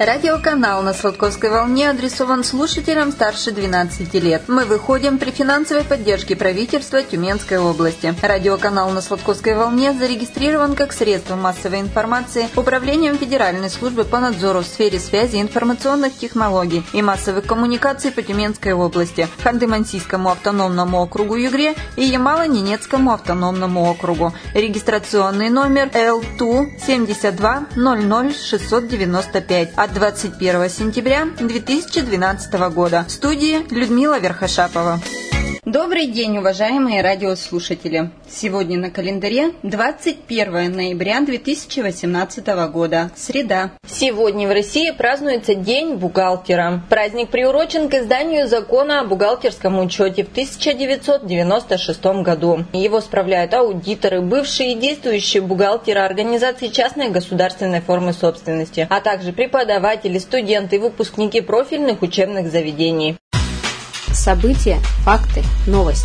Радиоканал на Сладковской волне адресован слушателям старше 12 лет. Мы выходим при финансовой поддержке правительства Тюменской области. Радиоканал на Сладковской волне зарегистрирован как средство массовой информации Управлением Федеральной службы по надзору в сфере связи, информационных технологий и массовых коммуникаций по Тюменской области, Ханты-Мансийскому автономному округу Югре и Ямало-Ненецкому автономному округу. Регистрационный номер L2 72 00 695 от 21 сентября 2012 года. В студии Людмила Верхошапова. Добрый день, уважаемые радиослушатели! Сегодня на календаре 21 ноября 2018 года, среда. Сегодня в России празднуется День бухгалтера. Праздник приурочен к изданию закона о бухгалтерском учете в 1996 году. Его справляют аудиторы, бывшие и действующие бухгалтеры организаций частной государственной формы собственности, а также преподаватели, студенты и выпускники профильных учебных заведений. События, факты, новости.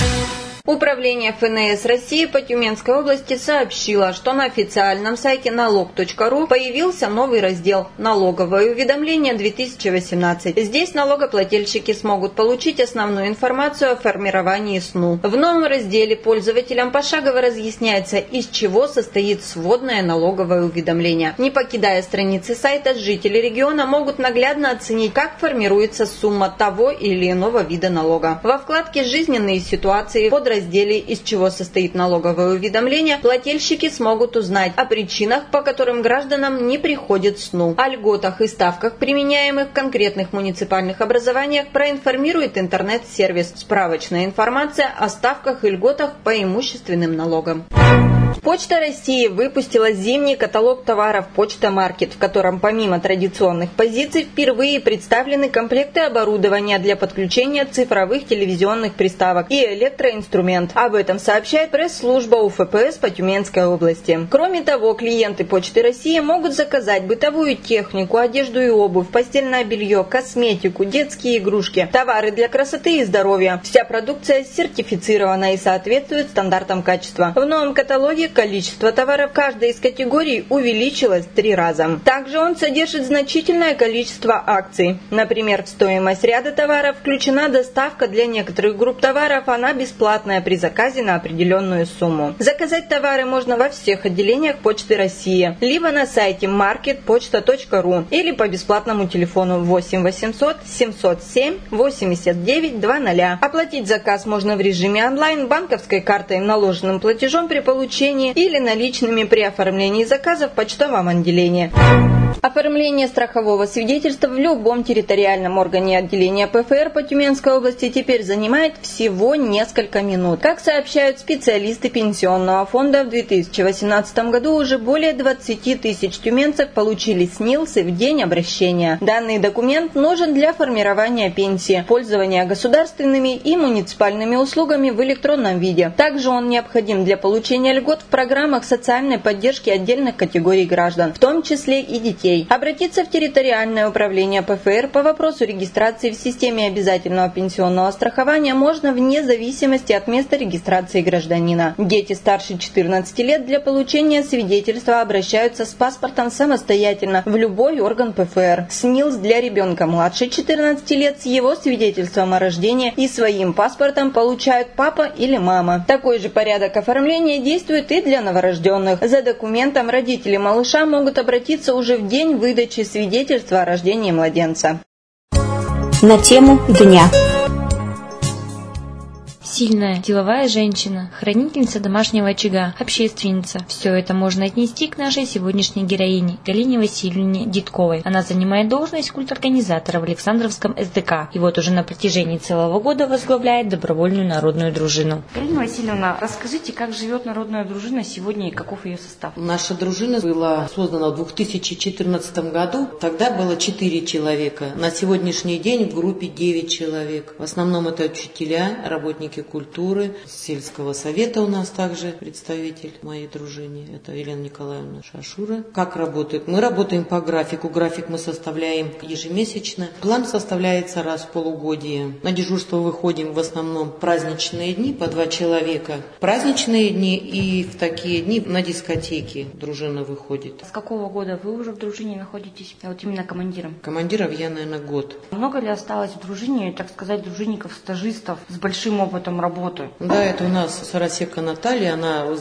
Управление ФНС России по Тюменской области сообщило, что на официальном сайте налог.ру появился новый раздел «Налоговое уведомление 2018». Здесь налогоплательщики смогут получить основную информацию о формировании СНУ. В новом разделе пользователям пошагово разъясняется, из чего состоит сводное налоговое уведомление. Не покидая страницы сайта, жители региона могут наглядно оценить, как формируется сумма того или иного вида налога. Во вкладке «Жизненные ситуации» под разделе «Из чего состоит налоговое уведомление» плательщики смогут узнать о причинах, по которым гражданам не приходит СНУ, о льготах и ставках, применяемых в конкретных муниципальных образованиях, проинформирует интернет-сервис «Справочная информация о ставках и льготах по имущественным налогам». Почта России выпустила зимний каталог товаров «Почта Маркет», в котором помимо традиционных позиций впервые представлены комплекты оборудования для подключения цифровых телевизионных приставок и электроинструмент. Об этом сообщает пресс-служба УФПС по Тюменской области. Кроме того, клиенты Почты России могут заказать бытовую технику, одежду и обувь, постельное белье, косметику, детские игрушки, товары для красоты и здоровья. Вся продукция сертифицирована и соответствует стандартам качества. В новом каталоге количество товаров каждой из категорий увеличилось в 3 раза. Также он содержит значительное количество акций. Например, в стоимость ряда товаров включена доставка для некоторых групп товаров, она бесплатная при заказе на определенную сумму. Заказать товары можно во всех отделениях Почты России, либо на сайте marketpochta.ru или по бесплатному телефону 8 800 707 89 00. Оплатить заказ можно в режиме онлайн, банковской картой, наложенным платежом при получении или наличными при оформлении заказа в почтовом отделении. Оформление страхового свидетельства в любом территориальном органе отделения ПФР по Тюменской области теперь занимает всего несколько минут. Как сообщают специалисты Пенсионного фонда, в 2018 году уже более 20 тысяч тюменцев получили СНИЛСы в день обращения. Данный документ нужен для формирования пенсии, пользования государственными и муниципальными услугами в электронном виде. Также он необходим для получения льгот в программах социальной поддержки отдельных категорий граждан, в том числе и детей. Обратиться в территориальное управление ПФР по вопросу регистрации в системе обязательного пенсионного страхования можно вне зависимости от места регистрации гражданина. Дети старше 14 лет для получения свидетельства обращаются с паспортом самостоятельно в любой орган ПФР. СНИЛС для ребенка младше 14 лет с его свидетельством о рождении и своим паспортом получают папа или мама. Такой же порядок оформления действует и для новорожденных. За документом родители малыша могут обратиться уже в день выдачи свидетельства о рождении младенца. На тему дня. Сильная, деловая женщина, хранительница домашнего очага, общественница. Все это можно отнести к нашей сегодняшней героине Галине Васильевне Дедковой. Она занимает должность культорганизатора в Александровском СДК. И вот уже на протяжении целого года возглавляет добровольную народную дружину. Галина Васильевна, расскажите, как живет народная дружина сегодня и каков ее состав? Наша дружина была создана в 2014 году. Тогда было 4 человека. На сегодняшний день в группе 9 человек. В основном это учителя, работники и культуры, сельского совета у нас также представитель моей дружине, это Елена Николаевна Шашура. Как работает? Мы работаем по графику. График мы составляем ежемесячно. План составляется раз в полугодие. На дежурство выходим в основном в праздничные дни по 2 человека. Праздничные дни и в такие дни на дискотеки дружина выходит. С какого года вы уже в дружине находитесь? Вот именно командиром. Командиров я, наверное, год. Много ли осталось в дружине, так сказать, дружинников-стажистов с большим опытом работы? Да, это у нас Сарасека Наталья, она с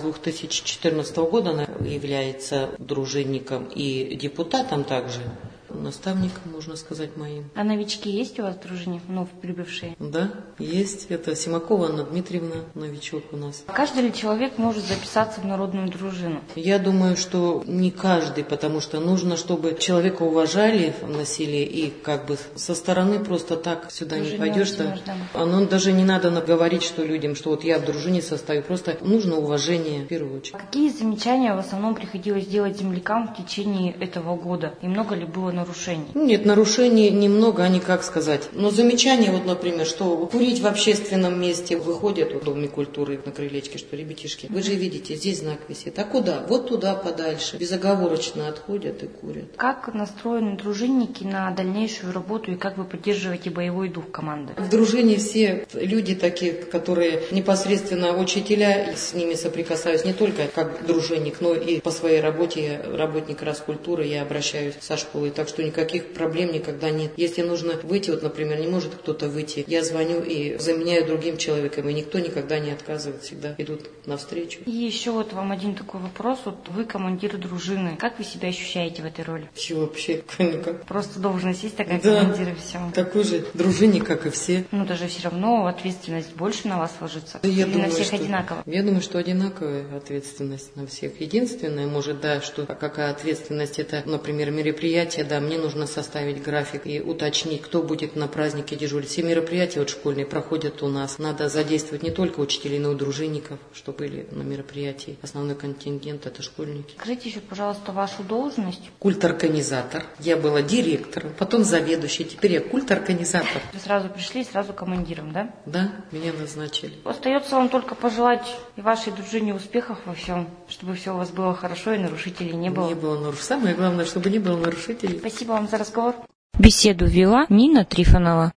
2014 года она является дружинником и депутатом также. Наставником, можно сказать, моим. А новички есть у вас в дружине, вновь прибывшие? Да, есть. Это Симакова Анна Дмитриевна, новичок у нас. Каждый ли человек может записаться в народную дружину? Я думаю, что не каждый, потому что нужно, чтобы человека уважали на селе, и как бы со стороны просто так сюда не пойдешь. Оно даже не надо говорить, что людям, что вот я в дружине состою, просто нужно уважение в первую очередь. Какие замечания в основном приходилось делать землякам в течение этого года? И много ли было нарушений? Нет, нарушений немного, они как сказать. Но замечания, вот, например, что курить в общественном месте, выходят в Доме культуры на крылечке, что, ребятишки, вы же видите, здесь знак висит. А куда? Вот туда подальше. Безоговорочно отходят и курят. Как настроены дружинники на дальнейшую работу и как вы поддерживаете боевой дух команды? В дружине все люди такие, которые непосредственно учителя, с ними соприкасаюсь не только как дружинник, но и по своей работе, работник Раскультуры, я обращаюсь со школой, так что никаких проблем никогда нет. Если нужно выйти, вот, например, не может кто-то выйти, я звоню и заменяю другим человеком, и никто никогда не отказывает, всегда идут навстречу. И еще вот вам один такой вопрос. Вот вы командир дружины. Как вы себя ощущаете в этой роли? Чего вообще? Никак. Просто должность есть такая, да, командир и все. Такой же дружинник, как и все. Ну, даже все равно ответственность больше на вас ложится? Я или думаю, на всех что, одинаково? Я думаю, что одинаковая ответственность на всех. Единственное, может, да, что какая ответственность, это, например, мероприятие, да, мне нужно составить график и уточнить, кто будет на празднике дежурить. Все мероприятия вот школьные проходят у нас. Надо задействовать не только учителей, но и дружинников, что были на мероприятии. Основной контингент – это школьники. Скажите еще, пожалуйста, вашу должность. Культорганизатор. Я была директором, потом заведующей, теперь я культорганизатор. Вы сразу пришли, сразу командиром, да? Да, меня назначили. Остается вам только пожелать и вашей дружине успехов во всем, чтобы все у вас было хорошо и нарушителей не было. Не было нарушителей. Самое главное, чтобы не было нарушителей. Спасибо вам за разговор. Беседу вела Нина Трифонова.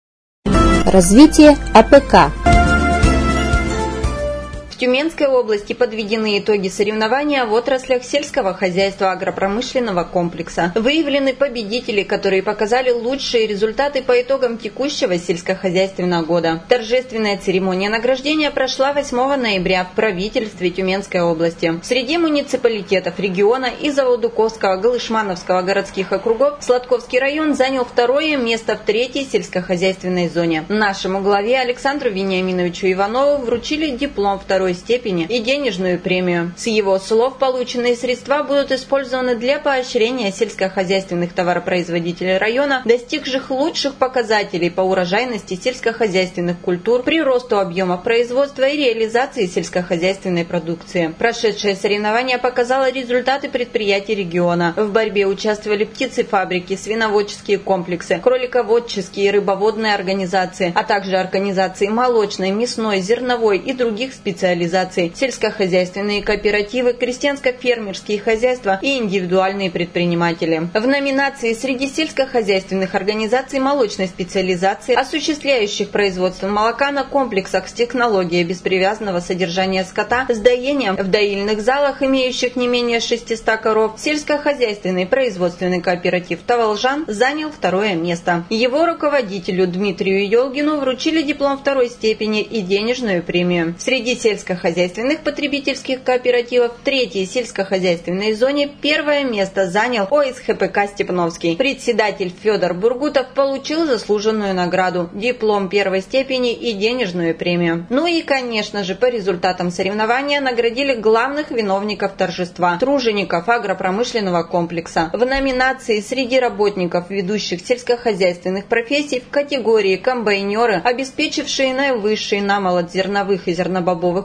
Развитие АПК. В Тюменской области подведены итоги соревнования в отраслях сельского хозяйства агропромышленного комплекса. Выявлены победители, которые показали лучшие результаты по итогам текущего сельскохозяйственного года. Торжественная церемония награждения прошла 8 ноября в правительстве Тюменской области. Среди муниципалитетов региона и Заводуковского, Галышмановского городских округов Сладковский район занял 2-е место в 3-й сельскохозяйственной зоне. Нашему главе Александру Вениаминовичу Иванову вручили диплом 2-й степени и денежную премию. С его слов, полученные средства будут использованы для поощрения сельскохозяйственных товаропроизводителей района, достигших лучших показателей по урожайности сельскохозяйственных культур, приросту объема производства и реализации сельскохозяйственной продукции. Прошедшее соревнование показало результаты предприятий региона. В борьбе участвовали птицефабрики, свиноводческие комплексы, кролиководческие и рыбоводные организации, а также организации молочной, мясной, зерновой и других специализаций, сельскохозяйственные кооперативы, крестьянско-фермерские хозяйства и индивидуальные предприниматели. В номинации среди сельскохозяйственных организаций молочной специализации, осуществляющих производство молока на комплексах с технологией беспривязанного содержания скота, с доением в доильных залах, имеющих не менее 600 коров, сельскохозяйственный производственный кооператив «Таволжан» занял 2-е место. Его руководителю Дмитрию Елгину вручили диплом 2-й степени и денежную премию. Среди сельскохозяйственных потребительских кооперативов в 3-й сельскохозяйственной зоне 1-е место занял ОСХПК «Степновский». Председатель Федор Бургутов получил заслуженную награду, диплом 1-й степени и денежную премию. Ну и, конечно же, по результатам соревнования наградили главных виновников торжества – тружеников агропромышленного комплекса. В номинации среди работников ведущих сельскохозяйственных профессий в категории «Комбайнеры», обеспечившие наивысший намолот зерновых и зернобобовых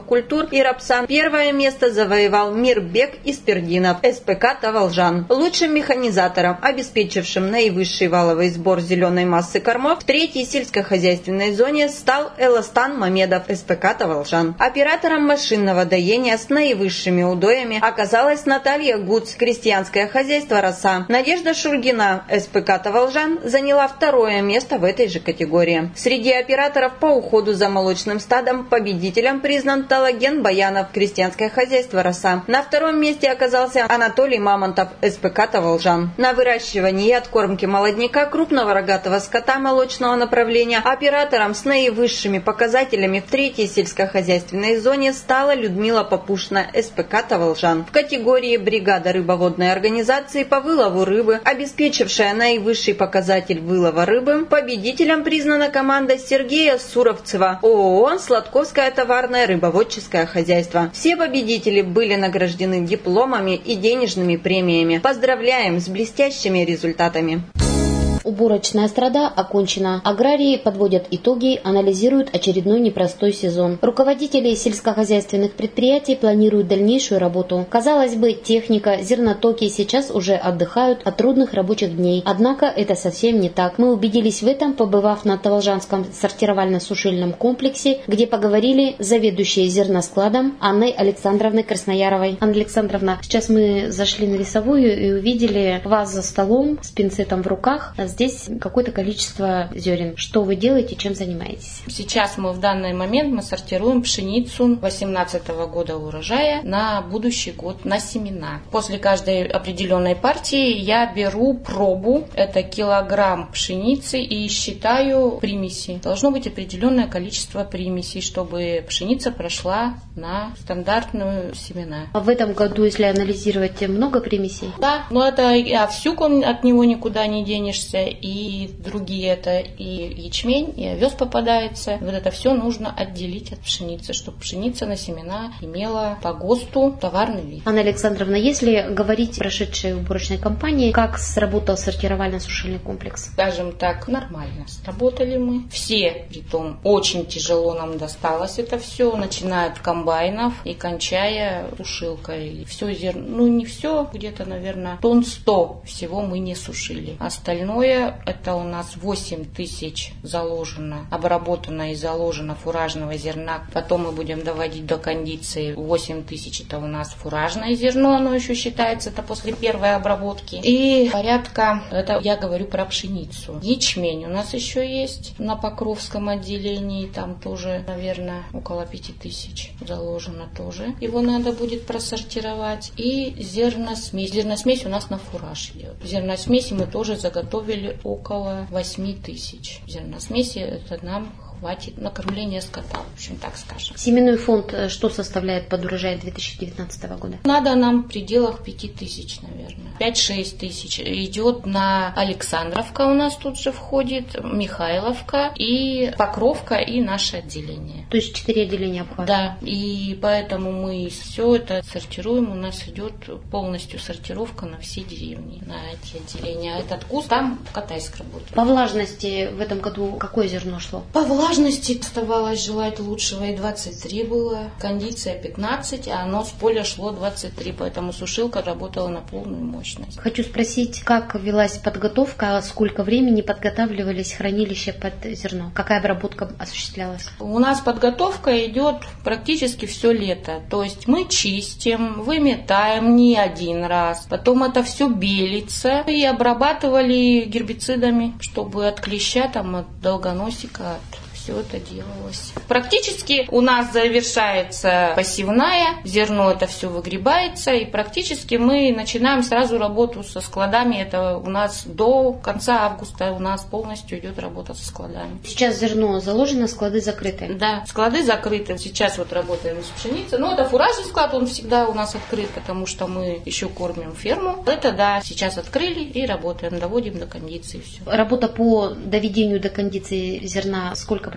культур и рапса первое место завоевал Мирбек Испердинов, СПК «Таволжан». Лучшим механизатором, обеспечившим наивысший валовый сбор зеленой массы кормов в третьей сельскохозяйственной зоне, стал Эластан Мамедов, СПК «Таволжан». Оператором машинного доения с наивысшими удоями оказалась Наталья Гуц, крестьянское хозяйство «Роса». Надежда Шульгина, СПК «Таволжан», заняла второе место в этой же категории. Среди операторов по уходу за молочным стадом победителем признан Талаген Баянов, крестьянское хозяйство «Роса». На втором месте оказался Анатолий Мамонтов, СПК «Таволжан». На выращивании и откормке молодняка крупного рогатого скота молочного направления оператором с наивысшими показателями в третьей сельскохозяйственной зоне стала Людмила Попушна, СПК «Таволжан». В категории бригада рыбоводной организации по вылову рыбы, обеспечившая наивысший показатель вылова рыбы, победителем признана команда Сергея Суровцева, ООО «Сладковское товарное рыбоводческое хозяйство». Все победители были награждены дипломами и денежными премиями. Поздравляем с блестящими результатами! Уборочная страда окончена. Аграрии подводят итоги, анализируют очередной непростой сезон. Руководители сельскохозяйственных предприятий планируют дальнейшую работу. Казалось бы, техника, зернотоки сейчас уже отдыхают от трудных рабочих дней. Однако это совсем не так. Мы убедились в этом, побывав на Таволжанском сортировально-сушильном комплексе, где поговорили с заведующей зерноскладом Анной Александровной Краснояровой. Анна Александровна, сейчас мы зашли на весовую и увидели вас за столом с пинцетом в руках. Здесь какое-то количество зерен. Что вы делаете, чем занимаетесь? Сейчас мы в данный момент сортируем пшеницу 2018 года урожая на будущий год на семена. После каждой определенной партии я беру пробу, это килограмм пшеницы, и считаю примеси. Должно быть определенное количество примесей, чтобы пшеница прошла на стандартную семена. А в этом году, если анализировать, много примесей? Да, но это овсюк, от него никуда не денешься, и другие это и ячмень, и овес попадается. Вот это все нужно отделить от пшеницы, чтобы пшеница на семена имела по ГОСТу товарный вид. Анна Александровна, если говорить о прошедшей уборочной кампании, как сработал сортировально-сушильный комплекс? Скажем так, нормально сработали мы. Все, притом, очень тяжело нам досталось это все, начиная от комбайнов и кончая сушилкой. Все зерно, не все, где-то, наверное, тонн 100 всего мы не сушили. Остальное это у нас 8 тысяч заложено, обработано и заложено фуражного зерна. Потом мы будем доводить до кондиции. 8 тысяч это у нас фуражное зерно, оно еще считается, это после первой обработки. И порядка, это я говорю про пшеницу. Ячмень у нас еще есть на Покровском отделении, там тоже, наверное, около 5 тысяч заложено тоже. Его надо будет просортировать. И зерносмесь. Зерносмесь у нас на фураж идет. Зерносмеси мы тоже заготовили около 8 тысяч. Зерносмеси это нам хватит на кормление скота, в общем, так скажем. Семенной фонд что составляет под урожай 2019 года? Надо нам в пределах 5 тысяч, наверное. 5-6 тысяч. Идет на Александровка у нас тут же входит, Михайловка и Покровка и наше отделение. То есть 4 отделения обхвата? Да, и поэтому мы все это сортируем. У нас идет полностью сортировка на все деревни, на эти отделения. А этот куст там Катайск работает. По влажности в этом году какое зерно шло? По влажности оставалось желать лучшего, и 23 было, кондиция 15, а оно с поля шло 23, поэтому сушилка работала на полную мощность. Хочу спросить, как велась подготовка, сколько времени подготавливались хранилища под зерно? Какая обработка осуществлялась? У нас подготовка идет практически все лето, то есть мы чистим, выметаем не один раз, потом это все белится и обрабатывали гербицидами, чтобы от клеща, там, от долгоносика, все это делалось. Практически у нас завершается посевная, зерно это все выгребается, и практически мы начинаем сразу работу со складами. Это у нас до конца августа у нас полностью идет работа со складами. Сейчас зерно заложено, склады закрыты? Да, склады закрыты. Сейчас вот работаем с пшеницей. Но это фуражный склад, он всегда у нас открыт, потому что мы еще кормим ферму. Это да, сейчас открыли и работаем, доводим до кондиции все. Работа по доведению до кондиции зерна сколько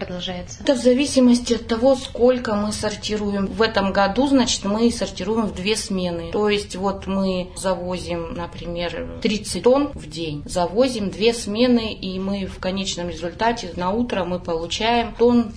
продолжается? Это в зависимости от того, сколько мы сортируем. В этом году, значит, мы сортируем в 2 смены. То есть вот мы завозим, например, 30 тонн в день. Завозим 2 смены, и мы в конечном результате на утро мы получаем тонн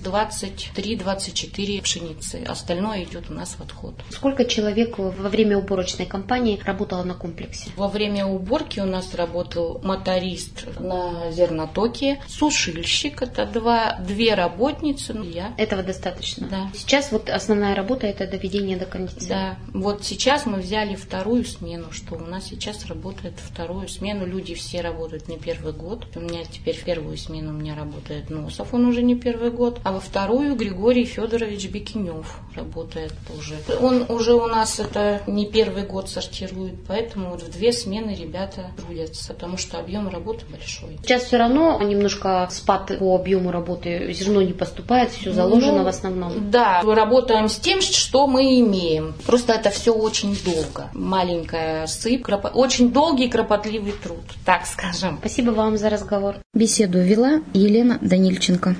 23-24 пшеницы. Остальное идет у нас в отход. Сколько человек во время уборочной кампании работало на комплексе? Во время уборки у нас работал моторист на зернотоке, сушильщик, это две работницы, я. Этого достаточно? Да. Сейчас вот основная работа — это доведение до кондиции? Да. Вот сейчас мы взяли 2-ю смену, что у нас сейчас работает 2-ю смену. Люди все работают не 1-й год. У меня теперь в 1-ю смену у меня работает Носов, он уже не 1-й год. А во 2-ю Григорий Федорович Бекинев работает уже. Он уже у нас это не 1-й год сортирует, поэтому вот в 2 смены ребята трудятся, потому что объем работы большой. Сейчас все равно немножко спад по объему работы, зерно не поступает, все заложено в основном. Да, мы работаем с тем, что мы имеем. Просто это все очень долго. Маленькая сыпь, очень долгий кропотливый труд, так скажем. Спасибо вам за разговор. Беседу вела Елена Данильченко.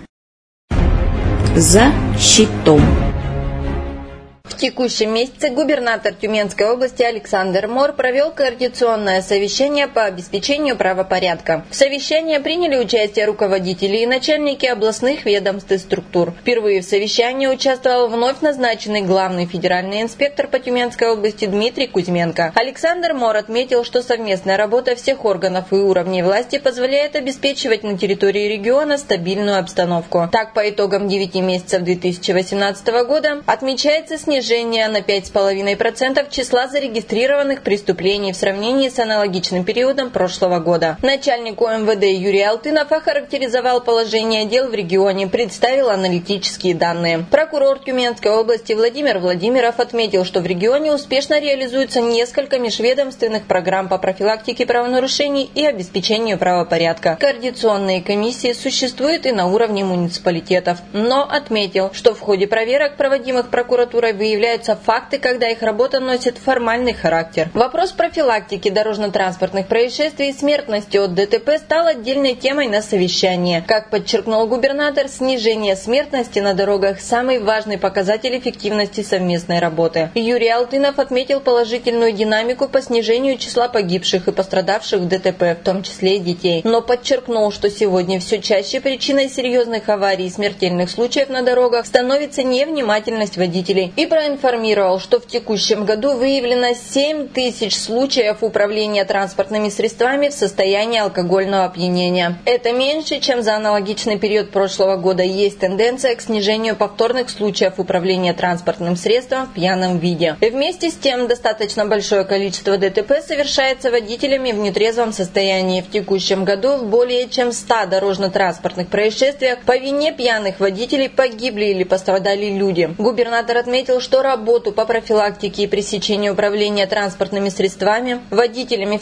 За щитом. В текущем месяце губернатор Тюменской области Александр Мор провел координационное совещание по обеспечению правопорядка. В совещании приняли участие руководители и начальники областных ведомств и структур. Впервые в совещании участвовал вновь назначенный главный федеральный инспектор по Тюменской области Дмитрий Кузьменко. Александр Мор отметил, что совместная работа всех органов и уровней власти позволяет обеспечивать на территории региона стабильную обстановку. Так, по итогам 9 месяцев 2018 года отмечается снижение на 5,5% числа зарегистрированных преступлений в сравнении с аналогичным периодом прошлого года. Начальник УМВД Юрий Алтынов охарактеризовал положение дел в регионе, представил аналитические данные. Прокурор Тюменской области Владимир Владимиров отметил, что в регионе успешно реализуется несколько межведомственных программ по профилактике правонарушений и обеспечению правопорядка. Координационные комиссии существуют и на уровне муниципалитетов, но отметил, что в ходе проверок, проводимых прокуратурой, выявляются факты, когда их работа носит формальный характер. Вопрос профилактики дорожно-транспортных происшествий и смертности от ДТП стал отдельной темой на совещании. Как подчеркнул губернатор, снижение смертности на дорогах – самый важный показатель эффективности совместной работы. Юрий Алтынов отметил положительную динамику по снижению числа погибших и пострадавших в ДТП, в том числе и детей. Но подчеркнул, что сегодня все чаще причиной серьезных аварий и смертельных случаев на дорогах становится невнимательность водителей и проинформировал, что в текущем году выявлено 7 тысяч случаев управления транспортными средствами в состоянии алкогольного опьянения. Это меньше, чем за аналогичный период прошлого года. Есть тенденция к снижению повторных случаев управления транспортным средством в пьяном виде. Вместе с тем, достаточно большое количество ДТП совершается водителями в нетрезвом состоянии. В текущем году в более чем 100 дорожно-транспортных происшествиях по вине пьяных водителей погибли или пострадали люди. Губернатор отметил, что работу по профилактике и пресечению управления транспортными средствами водителями в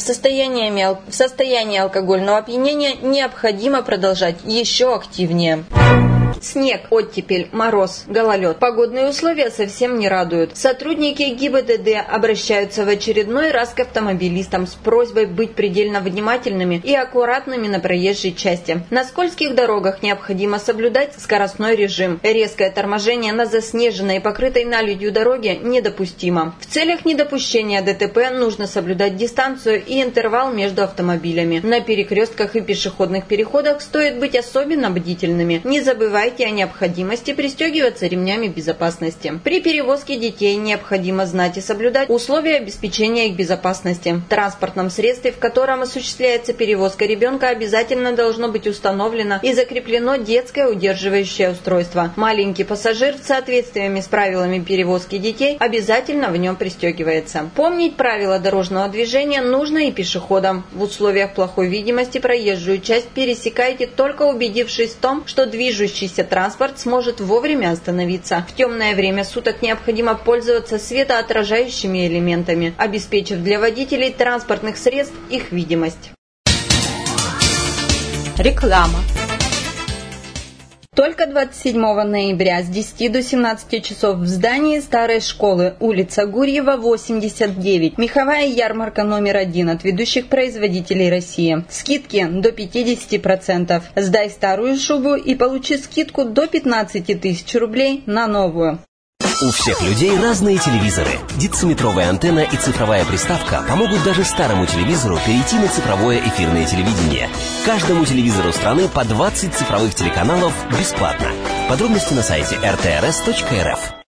состоянии алкогольного опьянения необходимо продолжать еще активнее. Снег, оттепель, мороз, гололед. Погодные условия совсем не радуют. Сотрудники ГИБДД обращаются в очередной раз к автомобилистам с просьбой быть предельно внимательными и аккуратными на проезжей части. На скользких дорогах необходимо соблюдать скоростной режим. Резкое торможение на заснеженной и покрытой наледью дороге недопустимо. В целях недопущения ДТП нужно соблюдать дистанцию и интервал между автомобилями. На перекрестках и пешеходных переходах стоит быть особенно бдительными. Не забывайте о необходимости пристегиваться ремнями безопасности. При перевозке детей необходимо знать и соблюдать условия обеспечения их безопасности. В транспортном средстве, в котором осуществляется перевозка ребенка, обязательно должно быть установлено и закреплено детское удерживающее устройство. Маленький пассажир в соответствии с правилами перевозки детей обязательно в нем пристегивается. Помнить правила дорожного движения нужно и пешеходам. В условиях плохой видимости проезжую часть пересекайте, только убедившись в том, что движущийся транспорт сможет вовремя остановиться. В темное время суток необходимо пользоваться светоотражающими элементами, обеспечив для водителей транспортных средств их видимость. Реклама. Только 27 ноября с 10 до 17 часов в здании старой школы, улица Гурьева, 89, меховая ярмарка номер 1 от ведущих производителей России. Скидки до 50%. Сдай старую шубу и получи скидку до 15 тысяч рублей на новую. У всех людей разные телевизоры. Дециметровая антенна и цифровая приставка помогут даже старому телевизору перейти на цифровое эфирное телевидение. Каждому телевизору страны по 20 цифровых телеканалов бесплатно. Подробности на сайте rtrs.rf.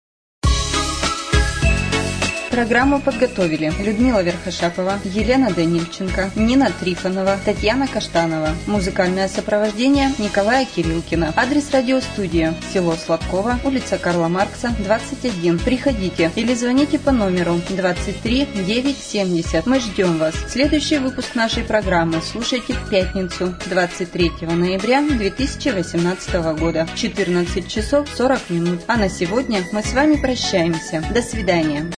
Программу подготовили Людмила Верхошапова, Елена Данильченко, Нина Трифонова, Татьяна Каштанова. Музыкальное сопровождение Николая Кириллкина. Адрес радиостудии: село Сладково, улица Карла Маркса, 21. Приходите или звоните по номеру 23 970. Мы ждем вас. Следующий выпуск нашей программы слушайте в пятницу, 23 ноября 2018 года, 14 часов 40 минут. А на сегодня мы с вами прощаемся. До свидания.